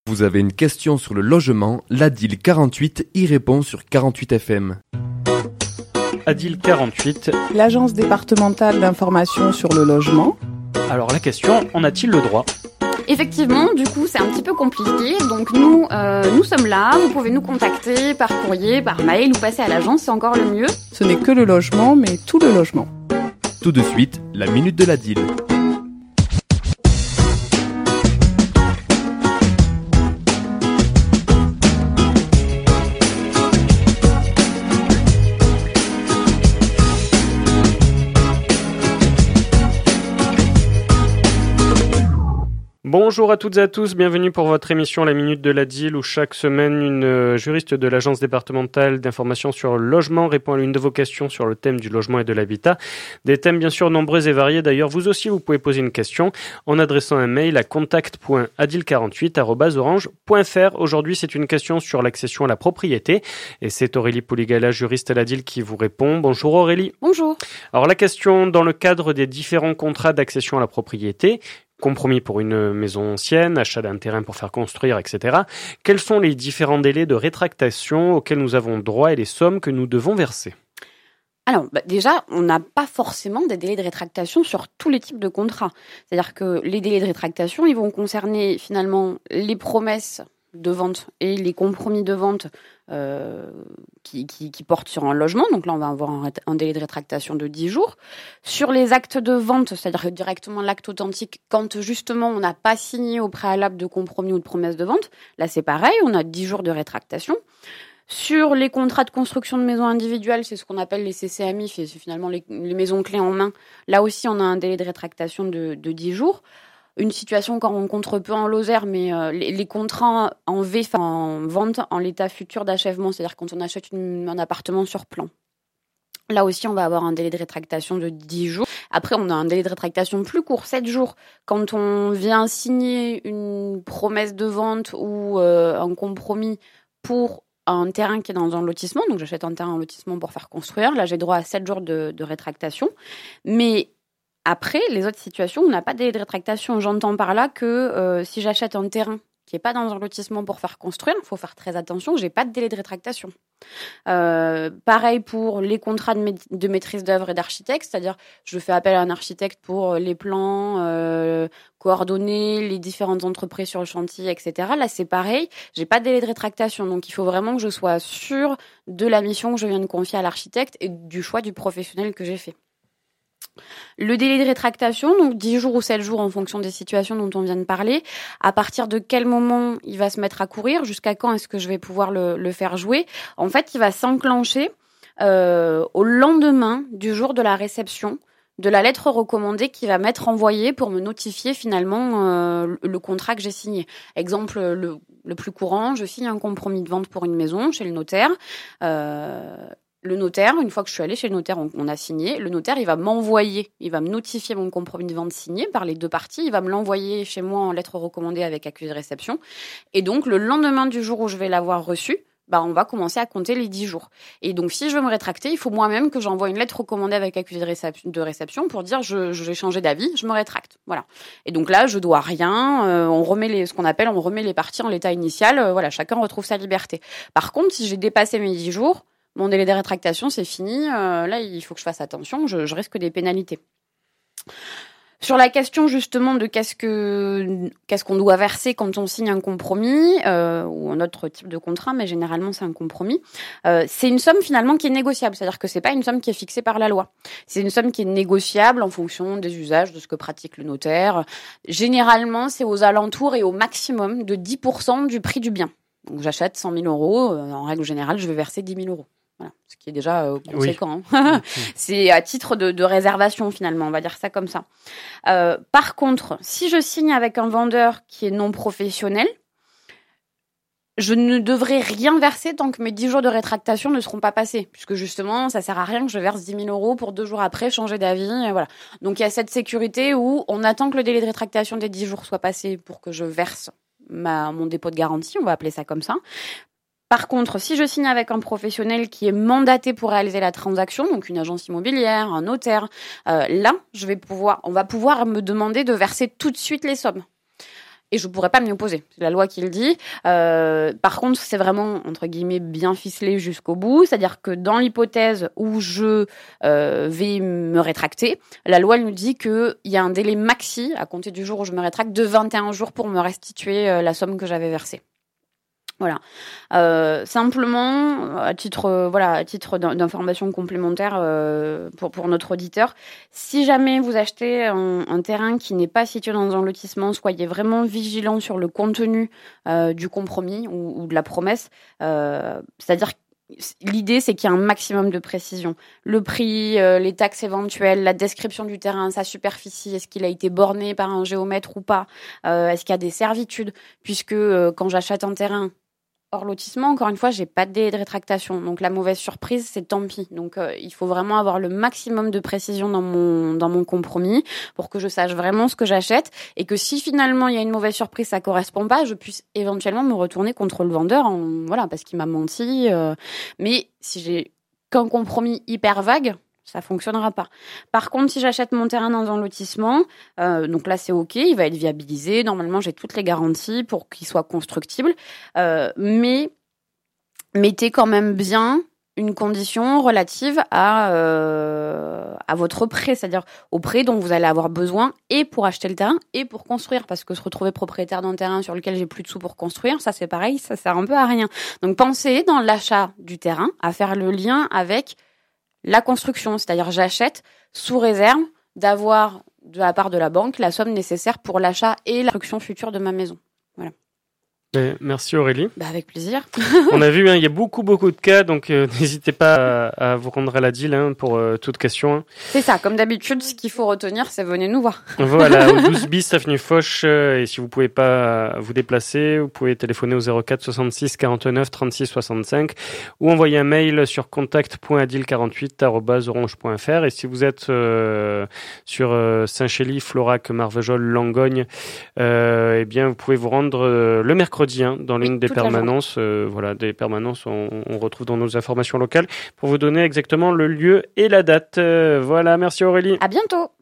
Vous avez une question sur le logement, l'ADIL 48 y répond sur 48 FM. ADIL 48. L'Agence départementale d'information sur le logement. Alors la question, en a-t-il le droit ? Effectivement, du coup, c'est un petit peu compliqué. Donc nous sommes là. Vous pouvez nous contacter par courrier, par mail ou passer à l'agence, c'est encore le mieux. Ce n'est que le logement, mais tout le logement. Tout de suite, la minute de l'ADIL. Bonjour à toutes et à tous, bienvenue pour votre émission La Minute de l'ADIL où chaque semaine une juriste de l'Agence départementale d'information sur le logement répond à l'une de vos questions sur le thème du logement et de l'habitat. Des thèmes bien sûr nombreux et variés, d'ailleurs vous aussi vous pouvez poser une question en adressant un mail à contact.adil48@orange.fr. Aujourd'hui c'est une question sur l'accession à la propriété et c'est Aurélie Pouligala, juriste à l'ADIL qui vous répond. Bonjour Aurélie. Bonjour. Alors la question dans le cadre des différents contrats d'accession à la propriété, compromis pour une maison ancienne, achat d'un terrain pour faire construire, etc. Quels sont les différents délais de rétractation auxquels nous avons droit et les sommes que nous devons verser ? Alors, déjà, on n'a pas forcément des délais de rétractation sur tous les types de contrats. C'est-à-dire que les délais de rétractation, ils vont concerner finalement les promesses de vente et les compromis de vente qui portent sur un logement. Donc là, on va avoir un délai de rétractation de 10 jours. Sur les actes de vente, c'est-à-dire directement l'acte authentique, quand justement on n'a pas signé au préalable de compromis ou de promesse de vente, là c'est pareil, on a 10 jours de rétractation. Sur les contrats de construction de maisons individuelles, c'est ce qu'on appelle les CCAMI, c'est finalement les maisons clés en main. Là aussi, on a un délai de rétractation de 10 jours. Une situation qu'on rencontre peu en Lozère, mais les contrats en vente en l'état futur d'achèvement, c'est-à-dire quand on achète un appartement sur plan. Là aussi, on va avoir un délai de rétractation de 10 jours. Après, on a un délai de rétractation plus court, 7 jours. Quand on vient signer une promesse de vente ou un compromis pour un terrain qui est dans un lotissement, donc j'achète un terrain en lotissement pour faire construire, là j'ai droit à 7 jours de rétractation. Mais après, les autres situations, on n'a pas de délai de rétractation. J'entends par là que si j'achète un terrain qui n'est pas dans un lotissement pour faire construire, il faut faire très attention, j'ai pas de délai de rétractation. Pareil pour les contrats de maîtrise d'œuvre et d'architecte, c'est-à-dire je fais appel à un architecte pour les plans, coordonner les différentes entreprises sur le chantier, etc. Là, c'est pareil, j'ai pas de délai de rétractation. Donc, il faut vraiment que je sois sûre de la mission que je viens de confier à l'architecte et du choix du professionnel que j'ai fait. Le délai de rétractation, donc 10 jours ou 7 jours en fonction des situations dont on vient de parler. À partir de quel moment il va se mettre à courir ? Jusqu'à quand est-ce que je vais pouvoir le faire jouer ? En fait, il va s'enclencher au lendemain du jour de la réception de la lettre recommandée qui va m'être envoyée pour me notifier finalement le contrat que j'ai signé. Exemple le plus courant, je signe un compromis de vente pour une maison chez le notaire. Le notaire, une fois que je suis allée chez le notaire, on a signé. Le notaire, il va me notifier mon compromis de vente signé par les deux parties. Il va me l'envoyer chez moi en lettre recommandée avec accusé de réception. Et donc, le lendemain du jour où je vais l'avoir reçu, on va commencer à compter les 10 jours. Et donc, si je veux me rétracter, il faut moi-même que j'envoie une lettre recommandée avec accusé de réception pour dire j'ai changé d'avis, je me rétracte. Voilà. Et donc là, je dois rien. On remet les parties en l'état initial. Chacun retrouve sa liberté. Par contre, si j'ai dépassé mes 10 jours, mon délai de rétractation, c'est fini. Là, il faut que je fasse attention. Je risque des pénalités. Sur la question justement de qu'est-ce qu'on doit verser quand on signe un compromis ou un autre type de contrat, mais généralement c'est un compromis. C'est une somme finalement qui est négociable, c'est-à-dire que c'est pas une somme qui est fixée par la loi. C'est une somme qui est négociable en fonction des usages, de ce que pratique le notaire. Généralement, c'est aux alentours et au maximum de 10% du prix du bien. Donc j'achète 100 000 euros, en règle générale, je vais verser 10 000 euros. Voilà, ce qui est déjà conséquent. Oui. Hein. C'est à titre de réservation finalement, on va dire ça comme ça. Par contre, si je signe avec un vendeur qui est non professionnel, je ne devrais rien verser tant que mes 10 jours de rétractation ne seront pas passés. Puisque justement, ça sert à rien que je verse 10 000 euros pour 2 jours après changer d'avis. Et voilà. Donc il y a cette sécurité où on attend que le délai de rétractation des 10 jours soit passé pour que je verse mon dépôt de garantie, on va appeler ça comme ça. Par contre, si je signe avec un professionnel qui est mandaté pour réaliser la transaction, donc une agence immobilière, un notaire, là, on va pouvoir me demander de verser tout de suite les sommes. et je pourrais pas m'y opposer. C'est la loi qui le dit. Par contre, c'est vraiment, entre guillemets, bien ficelé jusqu'au bout. C'est-à-dire que dans l'hypothèse où je vais me rétracter, la loi nous dit qu'il y a un délai maxi, à compter du jour où je me rétracte, de 21 jours pour me restituer la somme que j'avais versée. Voilà. Simplement, à titre d'information complémentaire pour notre auditeur, si jamais vous achetez un terrain qui n'est pas situé dans un lotissement, soyez vraiment vigilant sur le contenu du compromis ou de la promesse. C'est-à-dire l'idée, c'est qu'il y a un maximum de précision. Le prix, les taxes éventuelles, la description du terrain, sa superficie, est-ce qu'il a été borné par un géomètre ou pas, est-ce qu'il y a des servitudes, puisque quand j'achète un terrain hors lotissement, encore une fois, j'ai pas de délai de rétractation. Donc la mauvaise surprise, c'est tant pis. Donc il faut vraiment avoir le maximum de précision dans mon compromis pour que je sache vraiment ce que j'achète et que si finalement il y a une mauvaise surprise, ça correspond pas, je puisse éventuellement me retourner contre le vendeur parce qu'il m'a menti. Mais si j'ai qu'un compromis hyper vague, ça fonctionnera pas. Par contre, si j'achète mon terrain dans un lotissement, donc là c'est ok, il va être viabilisé. Normalement, j'ai toutes les garanties pour qu'il soit constructible. Mais mettez quand même bien une condition relative à votre prêt, c'est-à-dire au prêt dont vous allez avoir besoin et pour acheter le terrain et pour construire, parce que se retrouver propriétaire d'un terrain sur lequel j'ai plus de sous pour construire, ça c'est pareil, ça sert un peu à rien. Donc pensez dans l'achat du terrain à faire le lien avec la construction, c'est-à-dire j'achète sous réserve d'avoir de la part de la banque la somme nécessaire pour l'achat et la construction future de ma maison. Voilà. Merci Aurélie. Avec plaisir. On a vu, il y a beaucoup de cas, donc n'hésitez pas à vous rendre à la DIL pour toute question. C'est ça, comme d'habitude, ce qu'il faut retenir, c'est venez nous voir. Voilà, au 12 bis avenue Foch, et si vous pouvez pas vous déplacer, vous pouvez téléphoner au 04 66 49 36 65 ou envoyer un mail sur contact.adil48@orange.fr. Et si vous êtes sur Saint-Chély, Florac, Marvejols, Langogne, eh bien vous pouvez vous rendre le mercredi dans l'une des permanences. Des permanences on retrouve dans nos informations locales pour vous donner exactement le lieu et la date. Voilà, merci Aurélie. À bientôt.